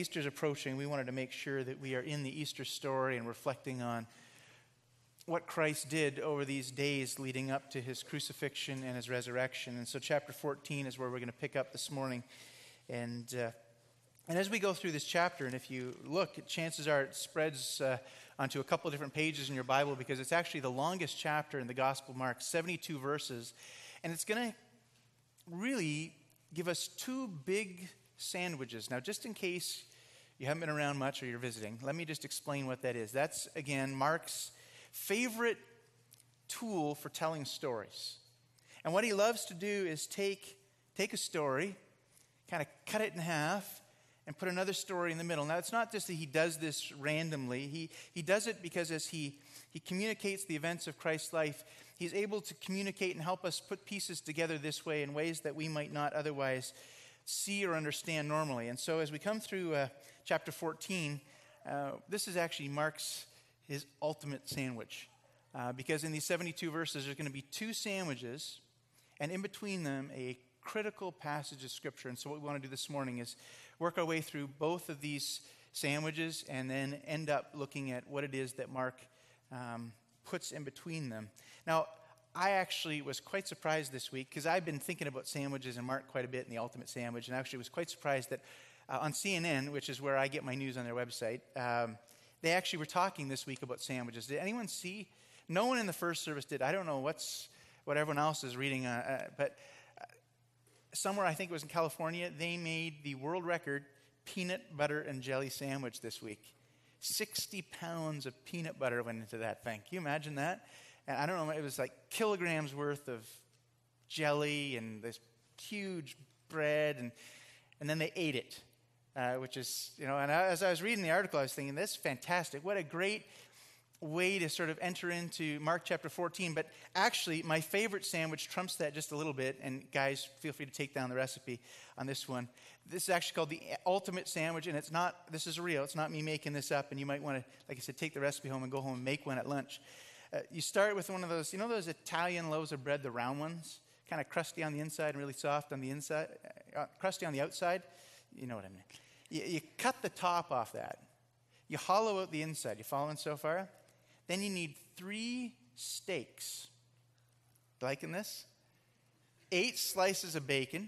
Easter's approaching, we wanted to make sure that we are in the Easter story and reflecting on what Christ did over these days leading up to his crucifixion and his resurrection. And so chapter 14 is where we're going to pick up this morning. And as we go through this chapter, and if you look, chances are it spreads onto a couple of different pages in your Bible, because it's actually the longest chapter in the Gospel of Mark, 72 verses. And it's going to really give us two big sandwiches. Now, just in case you haven't been around much or you're visiting, let me just explain what that is. That's, again, Mark's favorite tool for telling stories. And what he loves to do is take a story, kind of cut it in half, and put another story in the middle. Now, it's not just that he does this randomly. He does it because as he communicates the events of Christ's life, he's able to communicate and help us put pieces together this way in ways that we might not otherwise see or understand normally. And so as we come through chapter 14, this is actually his ultimate sandwich. Because in these 72 verses, there's going to be two sandwiches, and in between them, a critical passage of Scripture. And so what we want to do this morning is work our way through both of these sandwiches and then end up looking at what it is that Mark puts in between them. Now, I actually was quite surprised this week, because I've been thinking about sandwiches and Mark quite a bit in the ultimate sandwich, and actually was quite surprised that on CNN, which is where I get my news on their website, they actually were talking this week about sandwiches. Did anyone see? No one in the first service did. I don't know what everyone else is reading, but somewhere, I think it was in California, they made the world record peanut butter and jelly sandwich this week. 60 pounds of peanut butter went into that thing. Can you imagine that? And I don't know, it was like kilograms worth of jelly and this huge bread, and then they ate it, which is, and as I was reading the article, I was thinking, this is fantastic. What a great way to sort of enter into Mark chapter 14. But actually, my favorite sandwich trumps that just a little bit, and guys, feel free to take down the recipe on this one. This is actually called the ultimate sandwich, and this is real. It's not me making this up, and you might want to, like I said, take the recipe home and go home and make one at lunch. You start with one of those, those Italian loaves of bread, the round ones, kind of crusty on the inside and really soft on the inside, crusty on the outside. You know what I mean. You cut the top off that. You hollow out the inside. You following so far? Then you need 3 steaks. Liking this? 8 slices of bacon,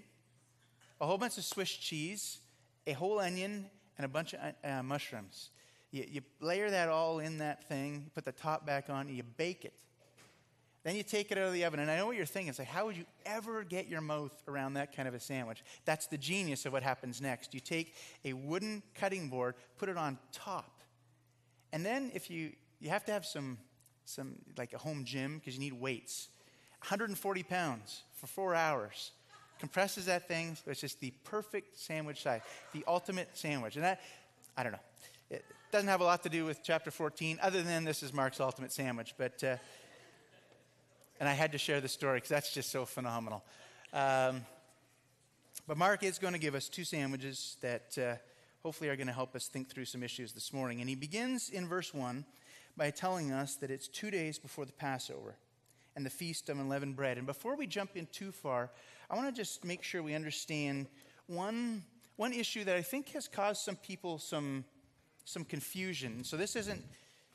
a whole bunch of Swiss cheese, a whole onion, and a bunch of mushrooms. You layer that all in that thing, you put the top back on, and you bake it. Then you take it out of the oven. And I know what you're thinking. It's like, how would you ever get your mouth around that kind of a sandwich? That's the genius of what happens next. You take a wooden cutting board, put it on top. And then if you have to have some like a home gym, because you need weights. 140 pounds for 4 hours. Compresses that thing. So it's just the perfect sandwich size. The ultimate sandwich. And that, I don't know. It doesn't have a lot to do with chapter 14, other than this is Mark's ultimate sandwich. But and I had to share the story because that's just so phenomenal. But Mark is going to give us 2 sandwiches that hopefully are going to help us think through some issues this morning. And he begins in verse 1 by telling us that it's 2 days before the Passover and the Feast of Unleavened Bread. And before we jump in too far, I want to just make sure we understand one issue that I think has caused some people some confusion. So this isn't,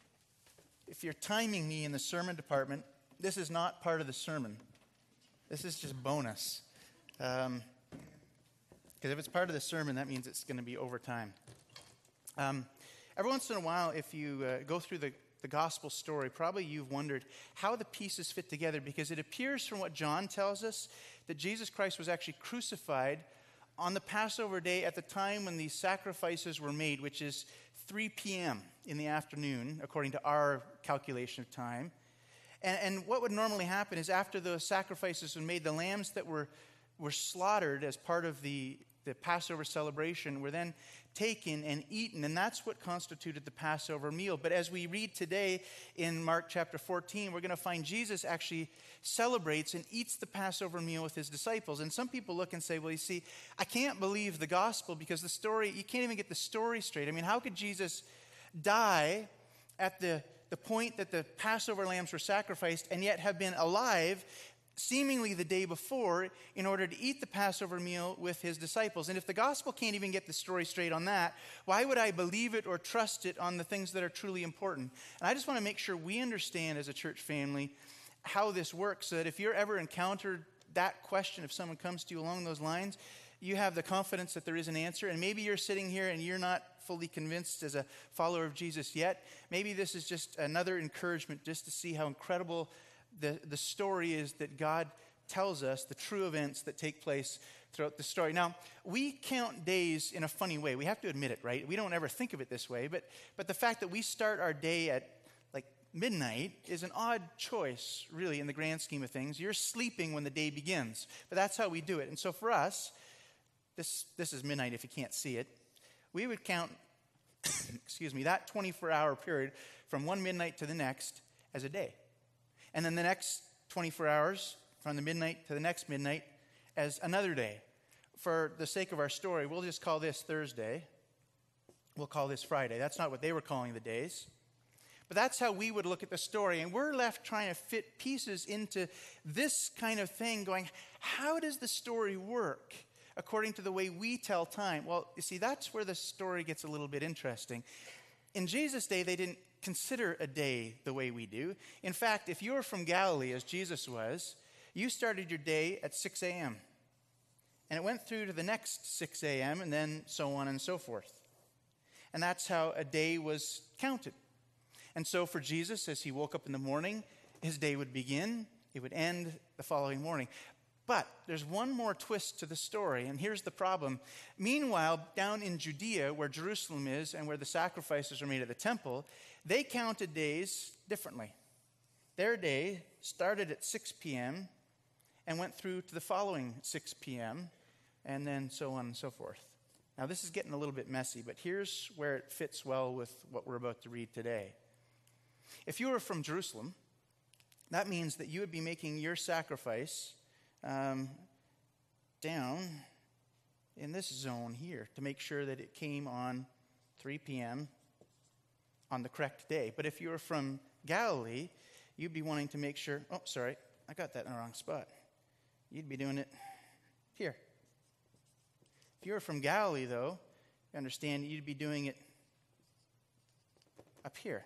if you're timing me in the sermon department, this is not part of the sermon. This is just bonus. Because if it's part of the sermon, that means it's going to be overtime. Every once in a while, if you go through the gospel story, probably you've wondered how the pieces fit together, because it appears from what John tells us that Jesus Christ was actually crucified on the Passover day at the time when these sacrifices were made, which is 3 p.m. in the afternoon, according to our calculation of time. And what would normally happen is after those sacrifices were made, the lambs that were slaughtered as part of the Passover celebration were then taken and eaten, and that's what constituted the Passover meal. But as we read today in Mark chapter 14, we're going to find Jesus actually celebrates and eats the Passover meal with his disciples. And some people look and say, well, you see, I can't believe the gospel because the story, you can't even get the story straight. I mean, how could Jesus die at the point that the Passover lambs were sacrificed and yet have been alive seemingly the day before, in order to eat the Passover meal with his disciples. And if the gospel can't even get the story straight on that, why would I believe it or trust it on the things that are truly important? And I just want to make sure we understand as a church family how this works, so that if you're ever encountered that question, if someone comes to you along those lines, you have the confidence that there is an answer. And maybe you're sitting here and you're not fully convinced as a follower of Jesus yet. Maybe this is just another encouragement just to see how incredible the story is that God tells us, the true events that take place throughout the story. Now, we count days in a funny way. We have to admit it, right? We don't ever think of it this way. But the fact that we start our day at like midnight is an odd choice, really, in the grand scheme of things. You're sleeping when the day begins. But that's how we do it. And so for us, this is midnight if you can't see it. We would count, that 24-hour period from one midnight to the next as a day. And then the next 24 hours from the midnight to the next midnight as another day. For the sake of our story, we'll just call this Thursday. We'll call this Friday. That's not what they were calling the days. But that's how we would look at the story. And we're left trying to fit pieces into this kind of thing, going, how does the story work according to the way we tell time? Well, you see, that's where the story gets a little bit interesting. In Jesus' day, they didn't consider a day the way we do. In fact, if you were from Galilee, as Jesus was, you started your day at 6 a.m. And it went through to the next 6 a.m. and then so on and so forth. And that's how a day was counted. And so for Jesus, as he woke up in the morning, his day would begin, it would end the following morning. But there's one more twist to the story, and here's the problem. Meanwhile, down in Judea, where Jerusalem is and where the sacrifices are made at the temple, they counted days differently. Their day started at 6 p.m. and went through to the following 6 p.m., and then so on and so forth. Now, this is getting a little bit messy, but here's where it fits well with what we're about to read today. If you were from Jerusalem, that means that you would be making your sacrifice down in this zone here to make sure that it came on 3 p.m. on the correct day. But if you were from Galilee, you'd be wanting to make sure, I got that in the wrong spot. You'd be doing it here. If you were from Galilee, though, you understand you'd be doing it up here.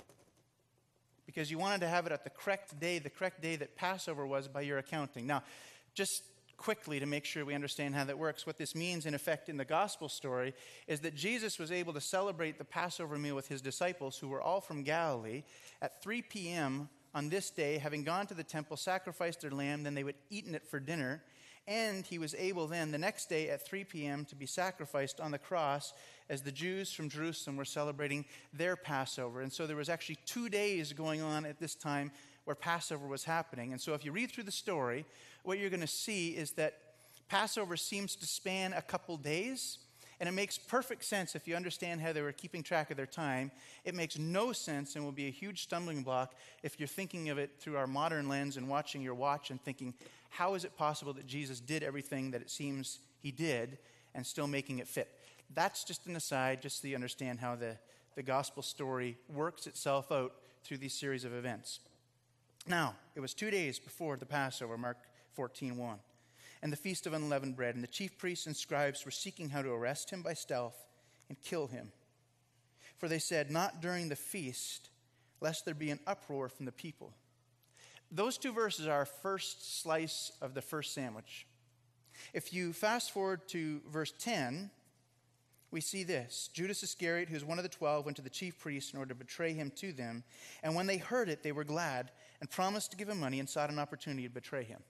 Because you wanted to have it at the correct day that Passover was by your accounting. Now, just quickly to make sure we understand how that works, what this means in effect in the gospel story is that Jesus was able to celebrate the Passover meal with his disciples, who were all from Galilee, at 3 p.m. on this day, having gone to the temple, sacrificed their lamb, then they would eaten it for dinner. And he was able then, the next day at 3 p.m., to be sacrificed on the cross as the Jews from Jerusalem were celebrating their Passover. And so there was actually 2 days going on at this time where Passover was happening. And so if you read through the story, what you're going to see is that Passover seems to span a couple days. And it makes perfect sense if you understand how they were keeping track of their time. It makes no sense and will be a huge stumbling block if you're thinking of it through our modern lens and watching your watch and thinking, how is it possible that Jesus did everything that it seems he did and still making it fit? That's just an aside, just so you understand how the gospel story works itself out through these series of events. Now, it was 2 days before the Passover, Mark 14:1. And the Feast of Unleavened Bread, and the chief priests and scribes were seeking how to arrest him by stealth and kill him. For they said, not during the feast, lest there be an uproar from the people. Those two verses are our first slice of the first sandwich. If you fast forward to verse 10, we see this. Judas Iscariot, who is one of the 12, went to the chief priests in order to betray him to them. And when they heard it, they were glad and promised to give him money and sought an opportunity to betray him.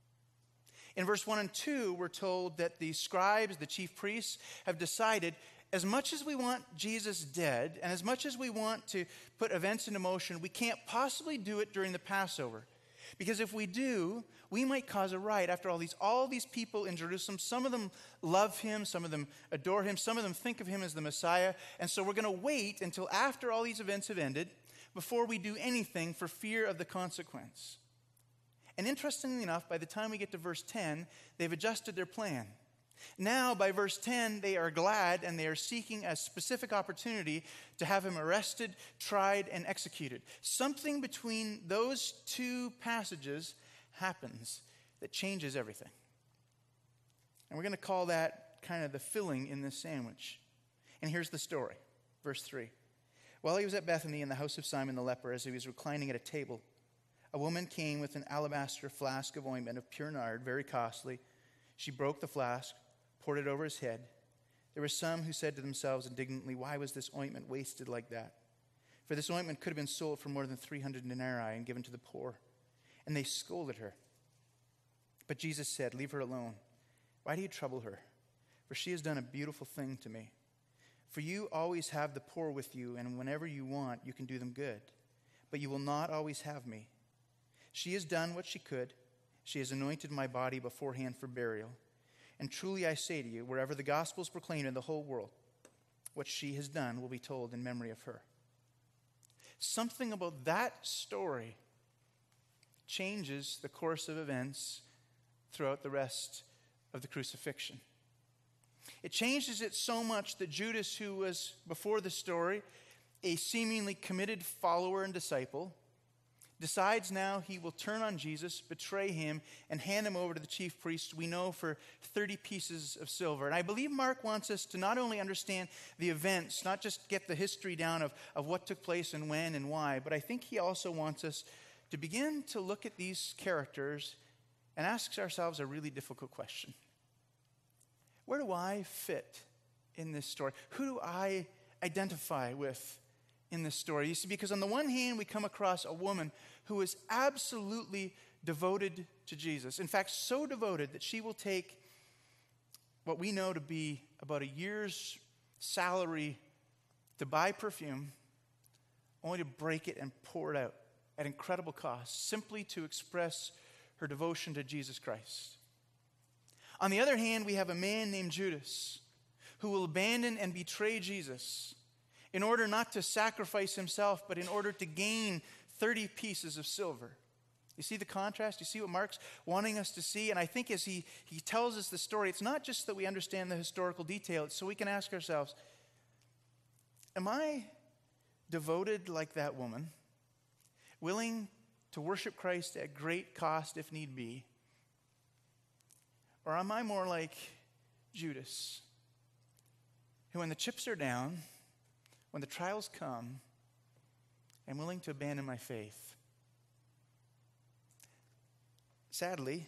In verse 1 and 2, we're told that the scribes, the chief priests, have decided, as much as we want Jesus dead, and as much as we want to put events into motion, we can't possibly do it during the Passover. Because if we do, we might cause a riot. After all these people in Jerusalem, some of them love him, some of them adore him, some of them think of him as the Messiah. And so we're going to wait until after all these events have ended before we do anything for fear of the consequence. And interestingly enough, by the time we get to verse 10, they've adjusted their plan. Now, by verse 10, they are glad and they are seeking a specific opportunity to have him arrested, tried, and executed. Something between those two passages happens that changes everything. And we're going to call that kind of the filling in this sandwich. And here's the story. Verse 3. While he was at Bethany in the house of Simon the leper, as he was reclining at a table, a woman came with an alabaster flask of ointment of pure nard, very costly. She broke the flask, poured it over his head. There were some who said to themselves indignantly, "Why was this ointment wasted like that? For this ointment could have been sold for more than 300 denarii and given to the poor." And they scolded her. But Jesus said, "Leave her alone. Why do you trouble her? For she has done a beautiful thing to me. For you always have the poor with you, and whenever you want, you can do them good. But you will not always have me. She has done what she could. She has anointed my body beforehand for burial. And truly I say to you, wherever the gospel is proclaimed in the whole world, what she has done will be told in memory of her." Something about that story changes the course of events throughout the rest of the crucifixion. It changes it so much that Judas, who was, before the story, a seemingly committed follower and disciple, decides now he will turn on Jesus, betray him, and hand him over to the chief priests, we know, for 30 pieces of silver. And I believe Mark wants us to not only understand the events, not just get the history down of what took place and when and why, but I think he also wants us to begin to look at these characters and ask ourselves a really difficult question. Where do I fit in this story? Who do I identify with in this story? You see, because on the one hand, we come across a woman who is absolutely devoted to Jesus. In fact, so devoted that she will take what we know to be about a year's salary to buy perfume, only to break it and pour it out at incredible cost, simply to express her devotion to Jesus Christ. On the other hand, we have a man named Judas who will abandon and betray Jesus in order not to sacrifice himself, but in order to gain 30 pieces of silver. You see the contrast? You see what Mark's wanting us to see? And I think as he tells us the story, it's not just that we understand the historical detail, it's so we can ask ourselves, am I devoted like that woman, willing to worship Christ at great cost if need be? Or am I more like Judas, who when the chips are down, when the trials come, I'm willing to abandon my faith? Sadly,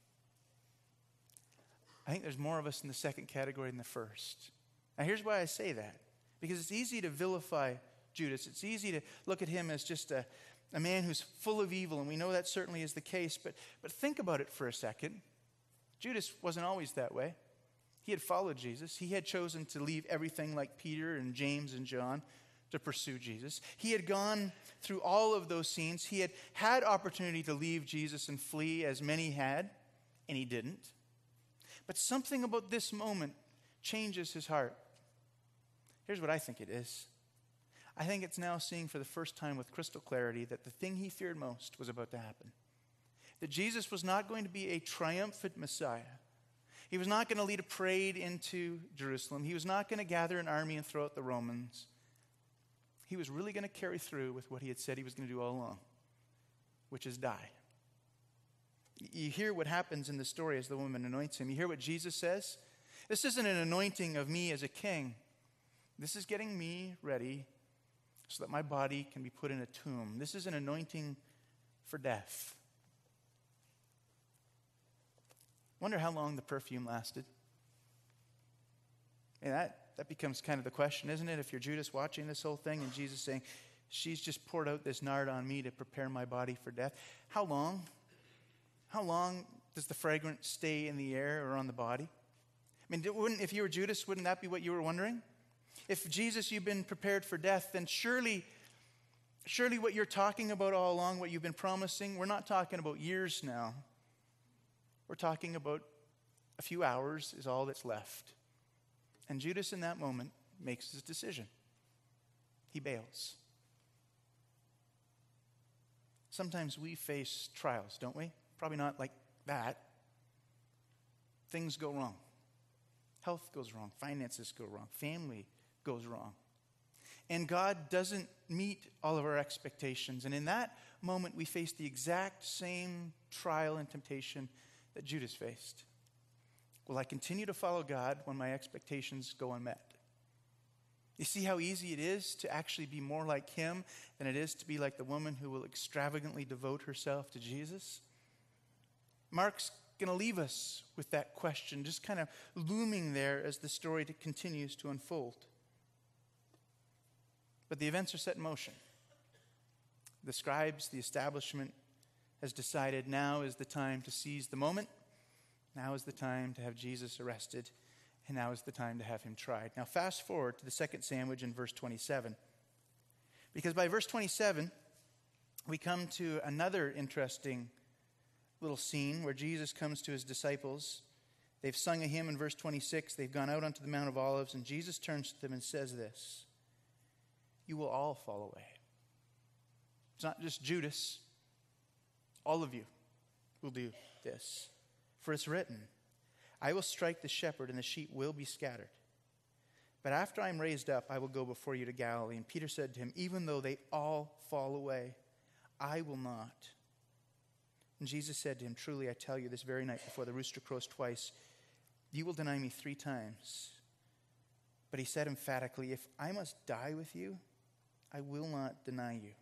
I think there's more of us in the second category than the first. Now here's why I say that. Because it's easy to vilify Judas. It's easy to look at him as just a man who's full of evil, and we know that certainly is the case. But think about it for a second. Judas wasn't always that way. He had followed Jesus. He had chosen to leave everything like Peter and James and John to pursue Jesus. He had gone through all of those scenes. He had opportunity to leave Jesus and flee, as many had, and he didn't. But something about this moment changes his heart. Here's what I think it is. I think it's now seeing for the first time with crystal clarity that the thing he feared most was about to happen. That Jesus was not going to be a triumphant Messiah. He was not going to lead a parade into Jerusalem. He was not going to gather an army and throw out the Romans. He was really going to carry through with what he had said he was going to do all along, which is die. You hear what happens in the story as the woman anoints him. You hear what Jesus says. This isn't an anointing of me as a king. This is getting me ready so that my body can be put in a tomb. This is an anointing for death. Wonder how long the perfume lasted. And that becomes kind of the question, isn't it? If you're Judas watching this whole thing and Jesus saying, she's just poured out this nard on me to prepare my body for death. How long? How long does the fragrance stay in the air or on the body? I mean, if you were Judas, wouldn't that be what you were wondering? If Jesus, you've been prepared for death, then surely what you're talking about all along, what you've been promising, we're not talking about years now. We're talking about a few hours is all that's left. And Judas in that moment makes his decision. He bails. Sometimes we face trials, don't we? Probably not like that. Things go wrong. Health goes wrong. Finances go wrong. Family goes wrong. And God doesn't meet all of our expectations. And in that moment, we face the exact same trial and temptation that Judas faced. Will I continue to follow God when my expectations go unmet? You see how easy it is to actually be more like him than it is to be like the woman who will extravagantly devote herself to Jesus? Mark's going to leave us with that question, just kind of looming there as the story continues to unfold. But the events are set in motion. The scribes, the establishment, has decided now is the time to seize the moment. Now is the time to have Jesus arrested. And now is the time to have him tried. Now fast forward to the second sandwich in verse 27. Because by verse 27, we come to another interesting little scene where Jesus comes to his disciples. They've sung a hymn in verse 26. They've gone out onto the Mount of Olives. And Jesus turns to them and says this: "You will all fall away." It's not just Judas. All of you will do this. For it's written, "I will strike the shepherd, and the sheep will be scattered. But after I am raised up, I will go before you to Galilee." And Peter said to him, "Even though they all fall away, I will not." And Jesus said to him, "Truly I tell you, this very night before the rooster crows twice, you will deny me 3 times. But he said emphatically, "If I must die with you, I will not deny you."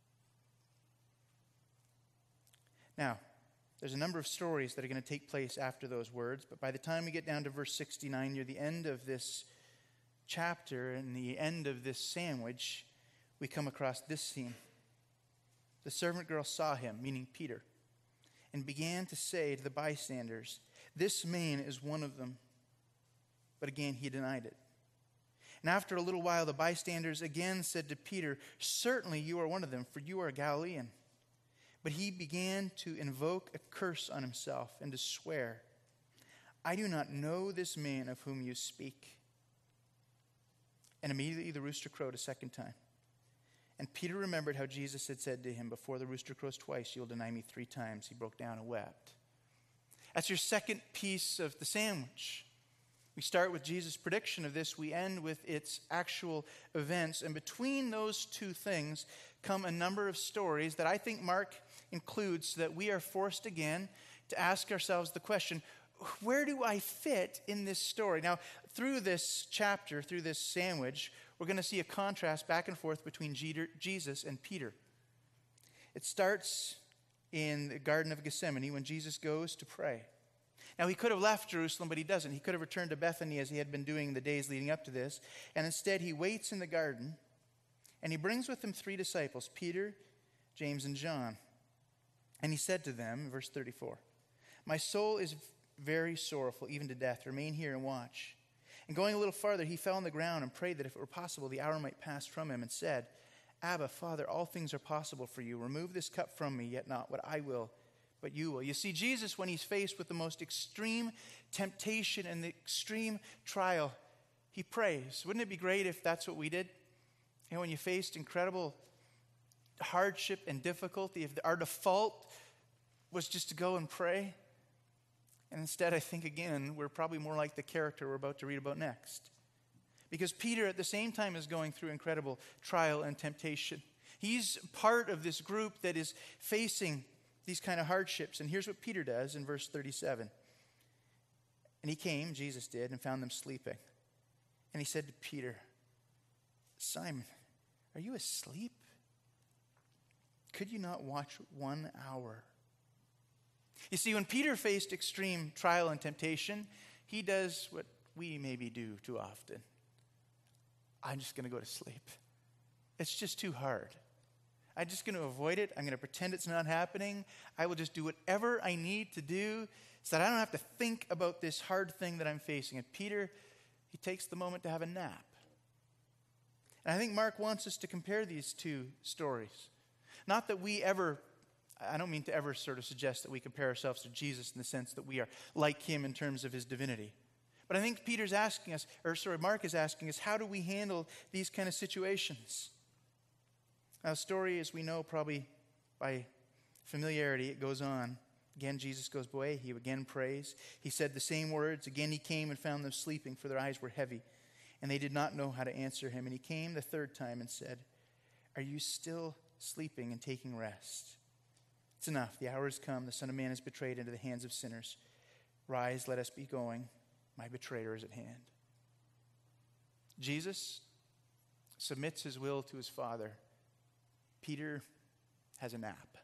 Now, there's a number of stories that are going to take place after those words, but by the time we get down to verse 69, near the end of this chapter and the end of this sandwich, we come across this scene. The servant girl saw him, meaning Peter, and began to say to the bystanders, "This man is one of them." But again, he denied it. And after a little while, the bystanders again said to Peter, "Certainly you are one of them, for you are a Galilean." But he began to invoke a curse on himself and to swear, "I do not know this man of whom you speak." And immediately the rooster crowed a second time. And Peter remembered how Jesus had said to him, "Before the rooster crows twice, you'll deny me 3 times." He broke down and wept. That's your second piece of the sandwich. We start with Jesus' prediction of this. We end with its actual events. And between those two things come a number of stories that I think Mark includes, so that we are forced again to ask ourselves the question, where do I fit in this story? Now, through this chapter, through this sandwich, we're going to see a contrast back and forth between Jesus and Peter. It starts in the Garden of Gethsemane when Jesus goes to pray. Now, he could have left Jerusalem, but he doesn't. He could have returned to Bethany as he had been doing the days leading up to this. And instead, he waits in the garden, and he brings with him 3 disciples, Peter, James, and John. And he said to them, verse 34, "My soul is very sorrowful, even to death. Remain here and watch." And going a little farther, he fell on the ground and prayed that if it were possible, the hour might pass from him, and said, "Abba, Father, all things are possible for you. Remove this cup from me, yet not what I will, but you will." You see, Jesus, when he's faced with the most extreme temptation and the extreme trial, he prays. Wouldn't it be great if that's what we did? And when you faced incredible hardship and difficulty, if our default was just to go and pray? And instead, I think, again, we're probably more like the character we're about to read about next. Because Peter, at the same time, is going through incredible trial and temptation. He's part of this group that is facing these kind of hardships. And here's what Peter does in verse 37. "And he came," Jesus did, "and found them sleeping. And he said to Peter, 'Simon, are you asleep? Could you not watch 1 hour?'" You see, when Peter faced extreme trial and temptation, he does what we maybe do too often. I'm just going to go to sleep. It's just too hard. I'm just going to avoid it. I'm going to pretend it's not happening. I will just do whatever I need to do so that I don't have to think about this hard thing that I'm facing. And Peter, he takes the moment to have a nap. And I think Mark wants us to compare these two stories. Not that we ever, I don't mean to ever sort of suggest that we compare ourselves to Jesus in the sense that we are like him in terms of his divinity. But I think Mark is asking us, how do we handle these kind of situations? Now, the story, as we know, probably by familiarity, it goes on. Again, Jesus goes away. He again prays. He said the same words. Again, he came and found them sleeping, for their eyes were heavy, and they did not know how to answer him. And he came the 3rd time and said, "Are you still sleeping and taking rest? It's enough. The hour has come. The Son of Man is betrayed into the hands of sinners. Rise, let us be going. My betrayer is at hand. Jesus submits his will to his Father. Peter has a nap.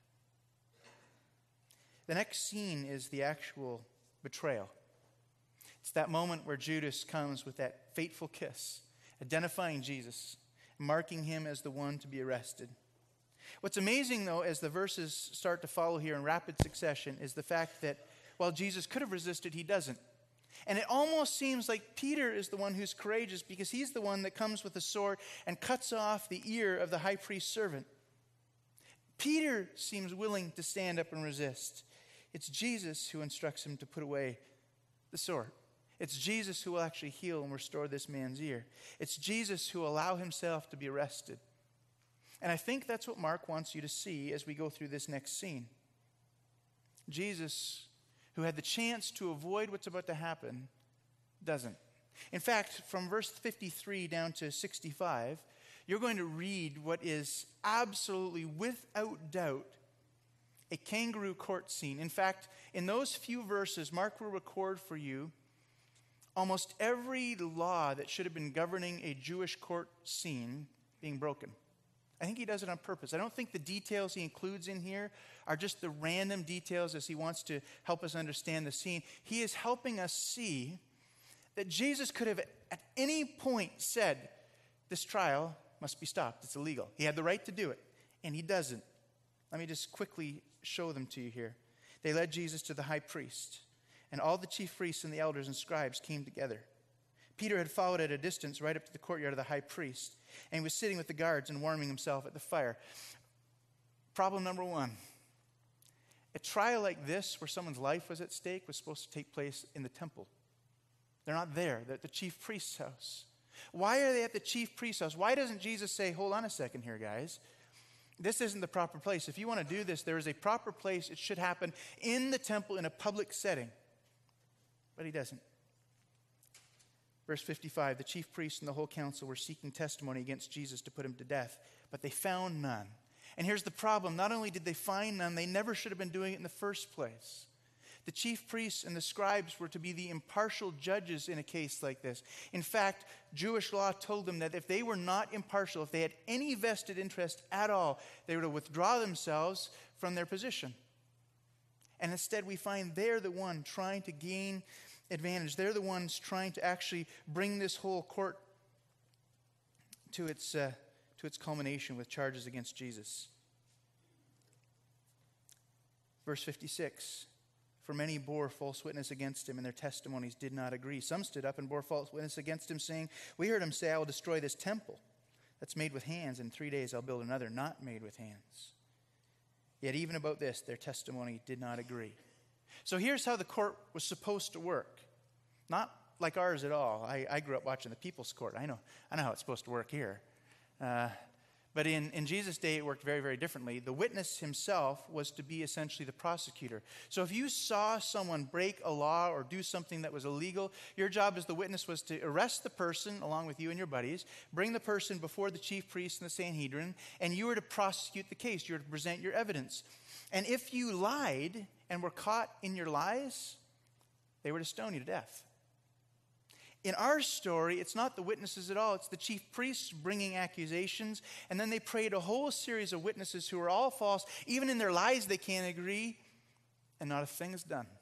The next scene is the actual betrayal. It's that moment where Judas comes with that fateful kiss, identifying Jesus, marking him as the one to be arrested. What's amazing, though, as the verses start to follow here in rapid succession, is the fact that while Jesus could have resisted, he doesn't. And it almost seems like Peter is the one who's courageous because he's the one that comes with a sword and cuts off the ear of the high priest's servant. Peter seems willing to stand up and resist. It's Jesus who instructs him to put away the sword. It's Jesus who will actually heal and restore this man's ear. It's Jesus who will allow himself to be arrested. And I think that's what Mark wants you to see as we go through this next scene. Jesus, who had the chance to avoid what's about to happen, doesn't. In fact, from verse 53 down to 65, you're going to read what is absolutely, without doubt, a kangaroo court scene. In fact, in those few verses, Mark will record for you almost every law that should have been governing a Jewish court scene being broken. I think he does it on purpose. I don't think the details he includes in here are just the random details as he wants to help us understand the scene. He is helping us see that Jesus could have at any point said, this trial must be stopped. It's illegal. He had the right to do it, and he doesn't. Let me just quickly show them to you here. They led Jesus to the high priest, and all the chief priests and the elders and scribes came together. Peter had followed at a distance right up to the courtyard of the high priest, and he was sitting with the guards and warming himself at the fire. Problem number one. A trial like this, where someone's life was at stake, was supposed to take place in the temple. They're not there. They're at the chief priest's house. Why are they at the chief priest's house? Why doesn't Jesus say, hold on a second here, guys. This isn't the proper place. If you want to do this, there is a proper place. It should happen in the temple in a public setting. But he doesn't. Verse 55, the chief priests and the whole council were seeking testimony against Jesus to put him to death, but they found none. And here's the problem. Not only did they find none, they never should have been doing it in the first place. The chief priests and the scribes were to be the impartial judges in a case like this. In fact, Jewish law told them that if they were not impartial, if they had any vested interest at all, they were to withdraw themselves from their position. And instead, we find they're the one trying to gain advantage. They're the ones trying to actually bring this whole court to its culmination with charges against Jesus. Verse 56, for many bore false witness against him, and their testimonies did not agree. Some stood up and bore false witness against him, saying, we heard him say, I will destroy this temple that's made with hands. In 3 days I'll build another not made with hands. Yet even about this, their testimony did not agree. So here's how the court was supposed to work. Not like ours at all. I grew up watching the People's Court. I know how it's supposed to work here. But in Jesus' day, it worked very, very differently. The witness himself was to be essentially the prosecutor. So if you saw someone break a law or do something that was illegal, your job as the witness was to arrest the person along with you and your buddies, bring the person before the chief priest and the Sanhedrin, and you were to prosecute the case. You were to present your evidence. And if you lied and were caught in your lies, they were to stone you to death. In our story, it's not the witnesses at all. It's the chief priests bringing accusations, and then they prayed a whole series of witnesses who are all false. Even in their lies, they can't agree, and not a thing is done.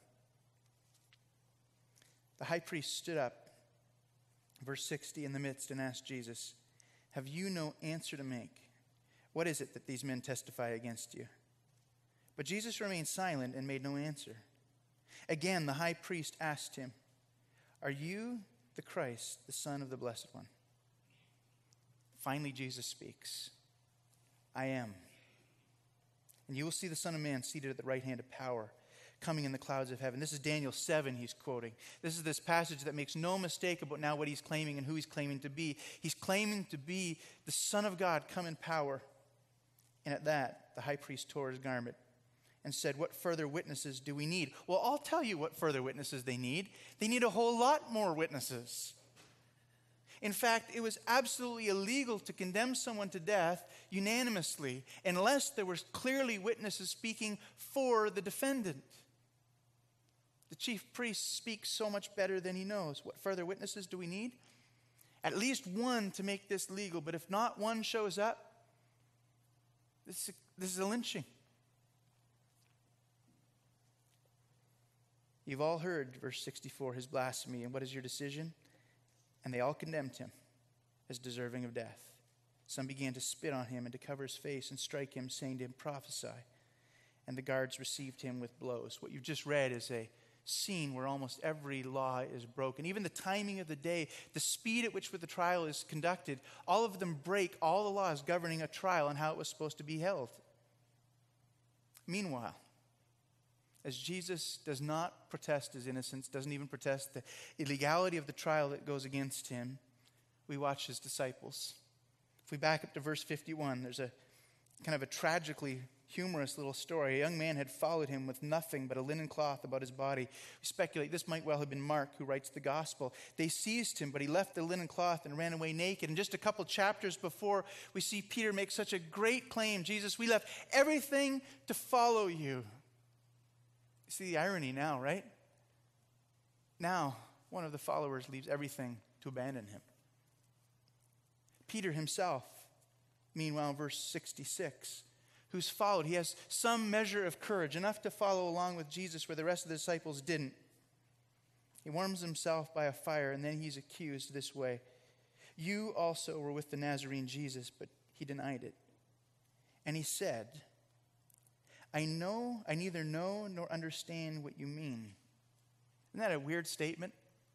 The high priest stood up, verse 60, in the midst and asked Jesus, have you no answer to make? What is it that these men testify against you? But Jesus remained silent and made no answer. Again, the high priest asked him, are you the Christ, the Son of the Blessed One? Finally, Jesus speaks, I am. And you will see the Son of Man seated at the right hand of power, coming in the clouds of heaven. This is Daniel 7 he's quoting. This is this passage that makes no mistake about now what he's claiming and who he's claiming to be. He's claiming to be the Son of God come in power. And at that, the high priest tore his garment and said, what further witnesses do we need? Well, I'll tell you what further witnesses they need. They need a whole lot more witnesses. In fact, it was absolutely illegal to condemn someone to death unanimously unless there were clearly witnesses speaking for the defendant. The chief priest speaks so much better than he knows. What further witnesses do we need? At least one to make this legal, but if not one shows up, this is a lynching. You've all heard, verse 64, his blasphemy, and what is your decision? And they all condemned him as deserving of death. Some began to spit on him and to cover his face and strike him, saying to him, prophesy. And the guards received him with blows. What you've just read is a scene where almost every law is broken. Even the timing of the day, the speed at which the trial is conducted, all of them break all the laws governing a trial and how it was supposed to be held. Meanwhile, as Jesus does not protest his innocence, doesn't even protest the illegality of the trial that goes against him, we watch his disciples. If we back up to verse 51, there's a kind of a tragically humorous little story. A young man had followed him with nothing but a linen cloth about his body. We speculate this might well have been Mark who writes the gospel. They seized him, but he left the linen cloth and ran away naked. And just a couple chapters before, we see Peter make such a great claim. Jesus, we left everything to follow you. You see the irony now, right? Now, one of the followers leaves everything to abandon him. Peter himself, meanwhile, verse 66, who's followed. He has some measure of courage, enough to follow along with Jesus where the rest of the disciples didn't. He warms himself by a fire, and then he's accused this way. You also were with the Nazarene Jesus, but he denied it. And he said, I neither know nor understand what you mean. Isn't that a weird statement?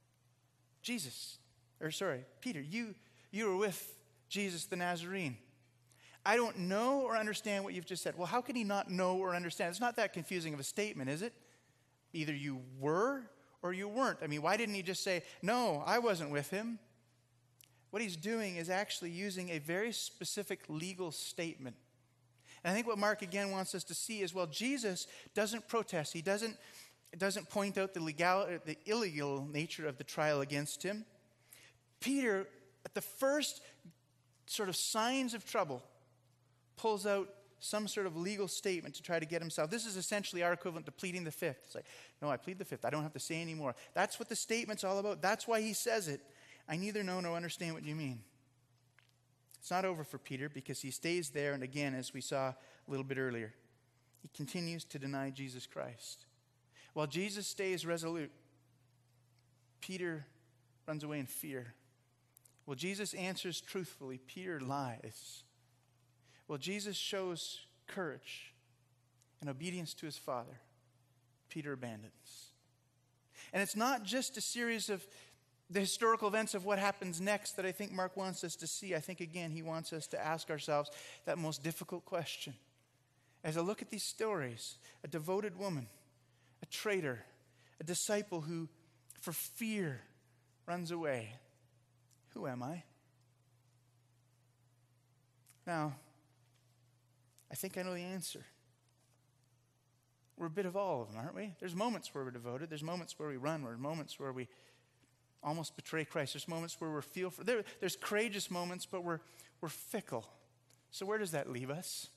Peter, you were with Jesus the Nazarene. I don't know or understand what you've just said. Well, how can he not know or understand? It's not that confusing of a statement, is it? Either you were or you weren't. I mean, why didn't he just say, no, I wasn't with him? What he's doing is actually using a very specific legal statement. And I think what Mark again wants us to see is, well, Jesus doesn't protest. He doesn't point out the illegal nature of the trial against him. Peter, at the first sort of signs of trouble, pulls out some sort of legal statement to try to get himself. This is essentially our equivalent to pleading the fifth. It's like, no, I plead the fifth. I don't have to say anymore. That's what the statement's all about. That's why he says it. I neither know nor understand what you mean. It's not over for Peter because he stays there, and again, as we saw a little bit earlier, he continues to deny Jesus Christ. While Jesus stays resolute, Peter runs away in fear. While Jesus answers truthfully, Peter lies. While Jesus shows courage and obedience to his Father, Peter abandons. And it's not just a series of the historical events of what happens next that I think Mark wants us to see. I think, again, he wants us to ask ourselves that most difficult question. As I look at these stories, a devoted woman, a traitor, a disciple who, for fear, runs away. Who am I? Now, I think I know the answer. We're a bit of all of them, aren't we? There's moments where we're devoted. There's moments where we run. There's moments where we almost betray Christ. There's moments where there's courageous moments, but we're fickle. So where does that leave us?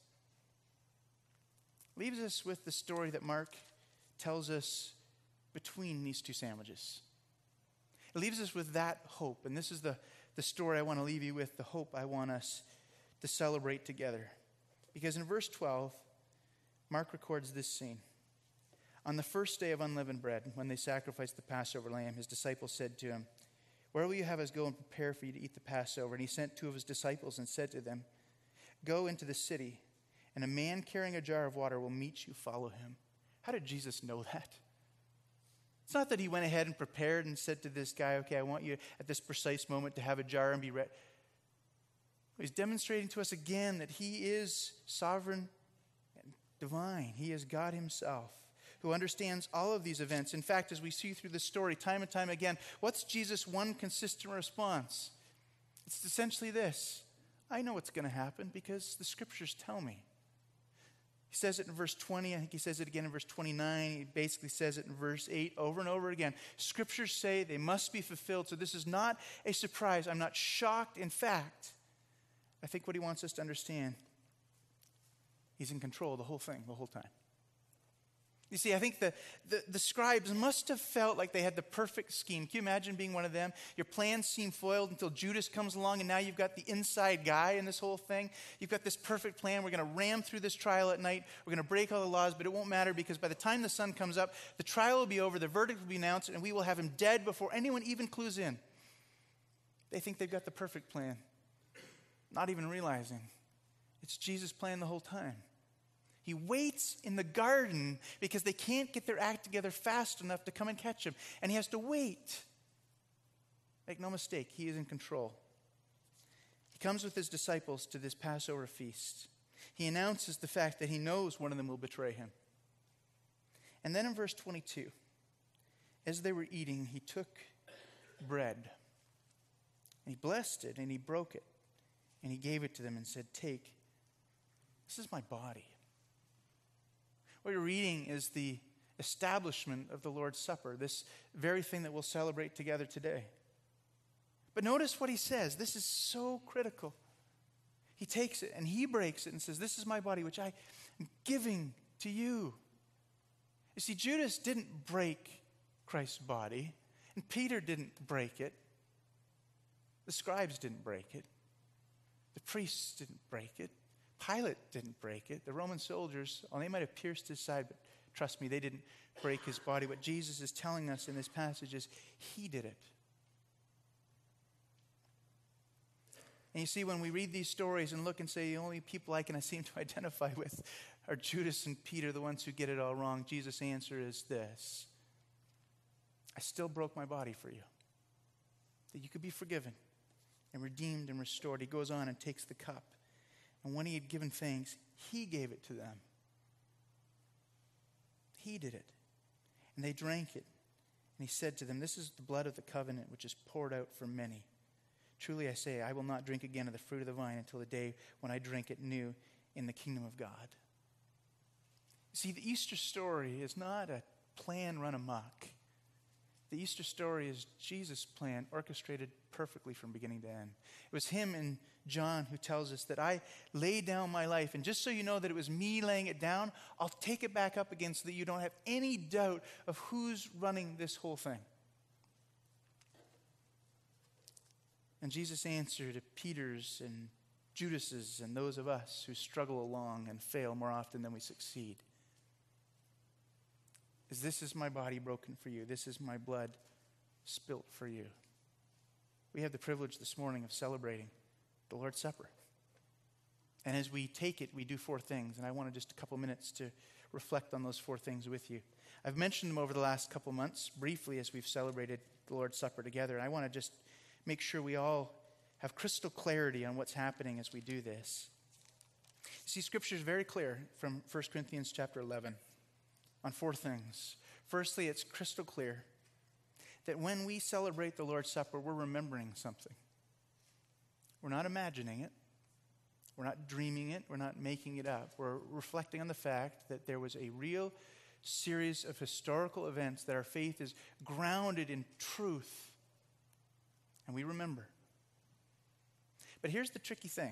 It leaves us with the story that Mark tells us between these two sandwiches. It leaves us with that hope. And this is the story I want to leave you with, the hope I want us to celebrate together. Because in verse 12, Mark records this scene. On the first day of unleavened bread, when they sacrificed the Passover lamb, his disciples said to him, where will you have us go and prepare for you to eat the Passover? And he sent two of his disciples and said to them, go into the city, and a man carrying a jar of water will meet you. Follow him. How did Jesus know that? It's not that he went ahead and prepared and said to this guy, okay, I want you at this precise moment to have a jar and be ready. He's demonstrating to us again that he is sovereign and divine. He is God himself, who understands all of these events. In fact, as we see through the story time and time again, what's Jesus' one consistent response? It's essentially this: I know what's going to happen because the scriptures tell me. He says it in verse 20. I think he says it again in verse 29. He basically says it in verse 8 over and over again. Scriptures say they must be fulfilled. So this is not a surprise. I'm not shocked. In fact, I think what he wants us to understand, he's in control of the whole thing, the whole time. You see, I think the scribes must have felt like they had the perfect scheme. Can you imagine being one of them? Your plans seem foiled until Judas comes along, and now you've got the inside guy in this whole thing. You've got this perfect plan. We're going to ram through this trial at night. We're going to break all the laws, but it won't matter because by the time the sun comes up, the trial will be over, the verdict will be announced, and we will have him dead before anyone even clues in. They think they've got the perfect plan, not even realizing it's Jesus' plan the whole time. He waits in the garden because they can't get their act together fast enough to come and catch him. And he has to wait. Make no mistake, he is in control. He comes with his disciples to this Passover feast. He announces the fact that he knows one of them will betray him. And then in verse 22, as they were eating, he took bread. And he blessed it and he broke it. And he gave it to them and said, "Take, this is my body." What you're reading is the establishment of the Lord's Supper, this very thing that we'll celebrate together today. But notice what he says. This is so critical. He takes it and he breaks it and says, "This is my body, which I am giving to you." You see, Judas didn't break Christ's body, and Peter didn't break it. The scribes didn't break it. The priests didn't break it. Pilate didn't break it. The Roman soldiers, they might have pierced his side, but trust me, they didn't break his body. What Jesus is telling us in this passage is he did it. And you see, when we read these stories and look and say, the only people I can seem to identify with are Judas and Peter, the ones who get it all wrong, Jesus' answer is this: I still broke my body for you, that you could be forgiven and redeemed and restored. He goes on and takes the cup. And when he had given thanks, he gave it to them. He did it. And they drank it. And he said to them, "This is the blood of the covenant, which is poured out for many. Truly I say, I will not drink again of the fruit of the vine until the day when I drink it new in the kingdom of God." See, the Easter story is not a plan run amok. The Easter story is Jesus' plan orchestrated perfectly from beginning to end. It was him and John who tells us that I laid down my life, and just so you know that it was me laying it down, I'll take it back up again so that you don't have any doubt of who's running this whole thing. And Jesus' answer to Peter's and Judas's and those of us who struggle along and fail more often than we succeed is, "This is my body broken for you. This is my blood spilt for you." We have the privilege this morning of celebrating the Lord's Supper. And as we take it, we do four things. And I want just a couple minutes to reflect on those four things with you. I've mentioned them over the last couple months briefly as we've celebrated the Lord's Supper together. And I want to just make sure we all have crystal clarity on what's happening as we do this. See, Scripture is very clear from 1 Corinthians chapter 11 on four things. Firstly, it's crystal clear that when we celebrate the Lord's Supper, we're remembering something. We're not imagining it. We're not dreaming it. We're not making it up. We're reflecting on the fact that there was a real series of historical events, that our faith is grounded in truth. And we remember. But here's the tricky thing.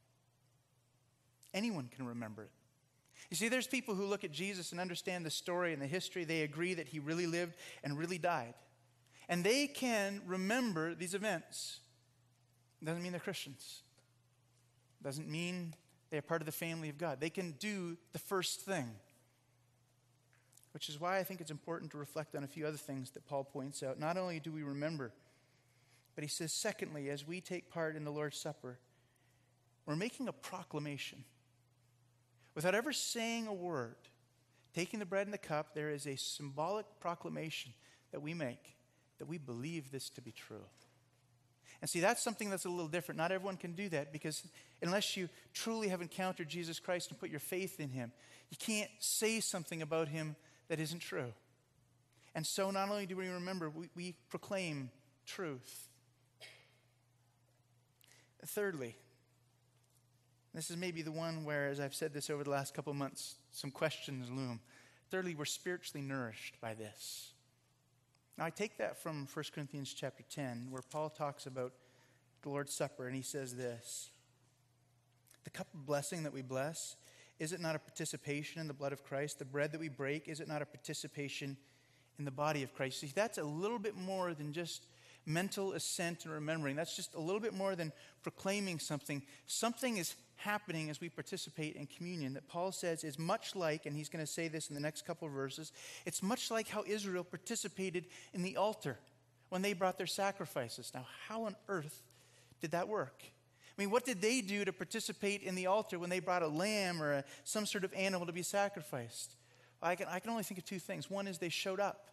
Anyone can remember it. You see, there's people who look at Jesus and understand the story and the history. They agree that he really lived and really died. And they can remember these events. It doesn't mean they're Christians. It doesn't mean they're part of the family of God. They can do the first thing. Which is why I think it's important to reflect on a few other things that Paul points out. Not only do we remember, but he says, secondly, as we take part in the Lord's Supper, we're making a proclamation. Without ever saying a word, taking the bread and the cup, there is a symbolic proclamation that we make, that we believe this to be true. And see, that's something that's a little different. Not everyone can do that, because unless you truly have encountered Jesus Christ and put your faith in him, you can't say something about him that isn't true. And so not only do we remember, we proclaim truth. Thirdly, This is maybe the one where, as I've said this over the last couple of months, some questions loom. Thirdly, we're spiritually nourished by this. Now, I take that from 1 Corinthians chapter 10, where Paul talks about the Lord's Supper, and he says this: the cup of blessing that we bless, is it not a participation in the blood of Christ? The bread that we break, is it not a participation in the body of Christ? See, that's a little bit more than just mental assent and remembering. That's just a little bit more than proclaiming something. Something is happening as we participate in communion that Paul says is much like, and he's going to say this in the next couple of verses, it's much like how Israel participated in the altar when they brought their sacrifices. Now, how on earth did that work? I mean, what did they do to participate in the altar when they brought a lamb or some sort of animal to be sacrificed? I can only think of two things. One is they showed up.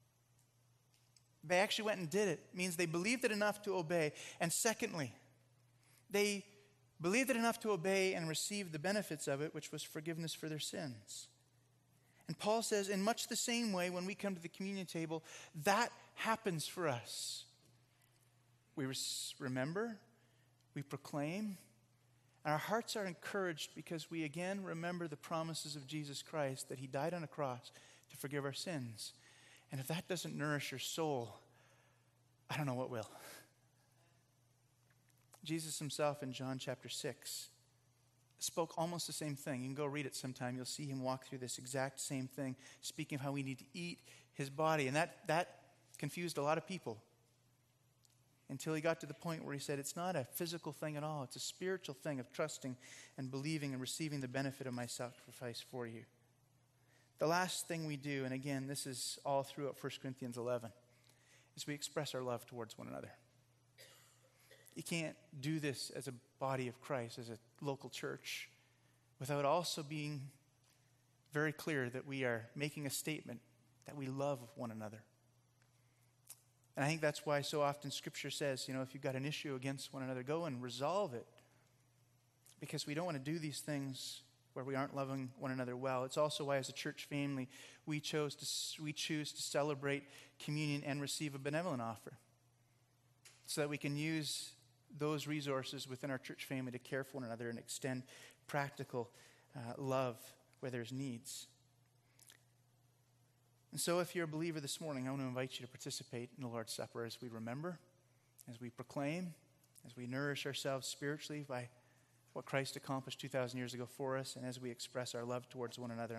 They actually went and did it. It means they believed it enough to obey. And secondly, they believed it enough to obey and received the benefits of it, which was forgiveness for their sins. And Paul says, in much the same way, when we come to the communion table, that happens for us. We remember, we proclaim, and our hearts are encouraged because we again remember the promises of Jesus Christ, that he died on a cross to forgive our sins. And if that doesn't nourish your soul, I don't know what will. Jesus himself in John chapter 6 spoke almost the same thing. You can go read it sometime. You'll see him walk through this exact same thing, speaking of how we need to eat his body. And that confused a lot of people until he got to the point where he said it's not a physical thing at all. It's a spiritual thing of trusting and believing and receiving the benefit of my sacrifice for you. The last thing we do, and again, this is all throughout 1 Corinthians 11, is we express our love towards one another. You can't do this as a body of Christ, as a local church, without also being very clear that we are making a statement that we love one another. And I think that's why so often Scripture says, if you've got an issue against one another, go and resolve it. Because we don't want to do these things where we aren't loving one another well. It's also why, as a church family, we choose to celebrate communion and receive a benevolent offer, so that we can use those resources within our church family to care for one another and extend practical love where there's needs. And so if you're a believer this morning, I want to invite you to participate in the Lord's Supper as we remember, as we proclaim, as we nourish ourselves spiritually by what Christ accomplished 2,000 years ago for us, and as we express our love towards one another.